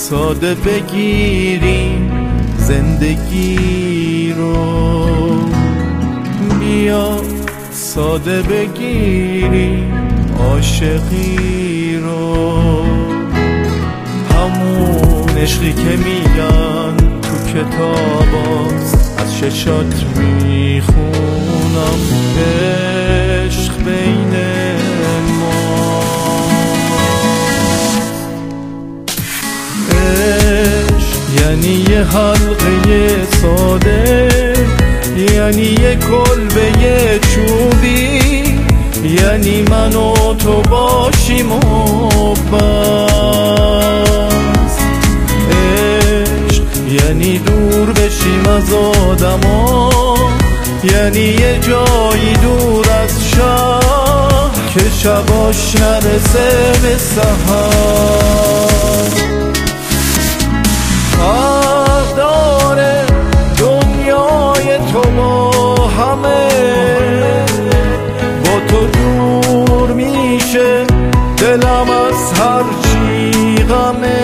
ساده بگیریم زندگی رو، بیا ساده بگیریم عاشقی رو. همون عشقی که میگن تو کتاباست، از چشات میخونم عشق بین ما. عشق یعنی یه حلقه ساده، یعنی یه کلبه چوبی، یعنی من و تو باشیم و بس. عشق یعنی دور بشیم از آدما، یعنی یه جایی دور از شهر که شباش نرسه به سحر. فرق داره دنیای تو با همه، با تو دور میشه دلم از هر چی غمه.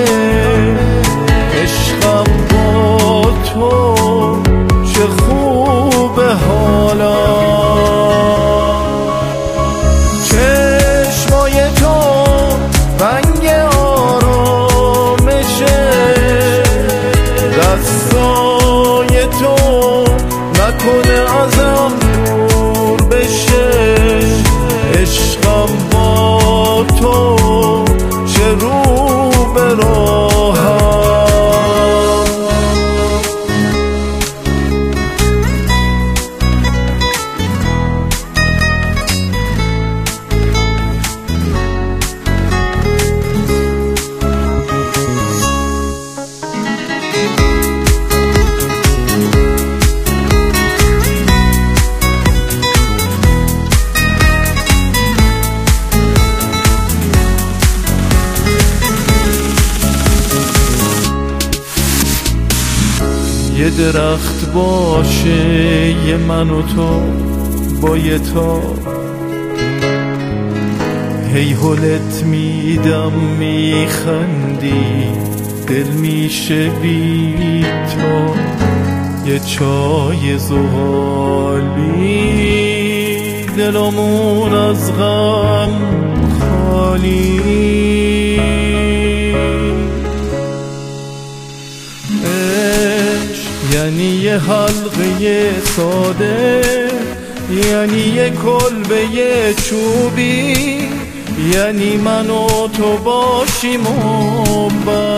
عشقم با تو چه خوبه حالا، چشمای تو رنگ آرامشه، دستای تو نکنه ازم دور بشه. عشقم با تو چه رو به راهم. یه درخت باشه یه من و تو با یه تار، هی هلت میدم میخندی دل میشه بی تو. یه چای زغالی دلمون از غم خالی. یعنی یه حلقه ساده، یعنی یه کلبه چوبی، یعنی من و تو باشیم و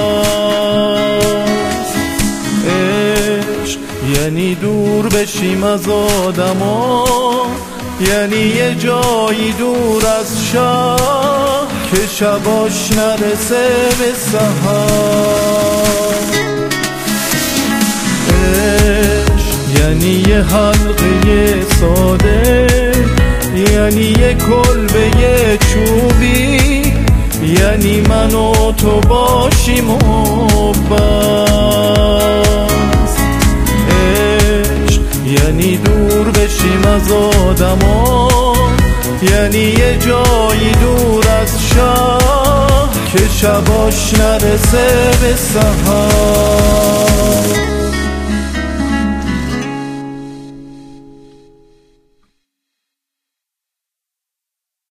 بس. عشق یعنی دور بشیم از آدما، یعنی یه جایی دور از شهر که شباش نرسه به سحر. یعنی یه حلقه ساده، یعنی یه کلبه چوبی، یعنی من و تو باشیم و بس. عشق یعنی دور بشیم از آدما، یعنی یه جایی دور از شهر که شباش نرسه به سحر.